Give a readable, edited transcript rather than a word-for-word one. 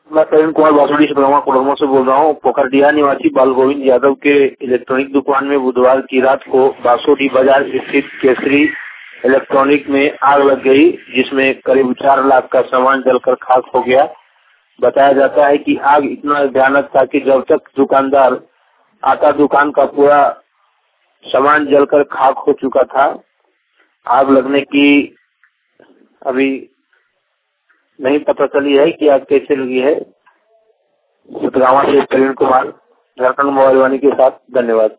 मैं प्रवीण कुमार बासुड़ी कोडरमा से बोल रहा हूँ। पोखरडिया निवासी बाल गोविंद यादव के इलेक्ट्रॉनिक दुकान में बुधवार की रात को बासुड़ी बाजार स्थित केसरी इलेक्ट्रॉनिक में आग लग गई, जिसमें करीब 4 लाख का सामान जलकर खाक हो गया। बताया जाता है कि आग इतना भयानक था कि जब तक दुकानदार आता, दुकान का पूरा सामान जलकर खाक हो चुका था। आग लगने की अभी नहीं पता चली है कि आग कैसे लगी है। सतगावा से प्रवीण कुमार, झारखंड मोबाइल वाणी के साथ। धन्यवाद।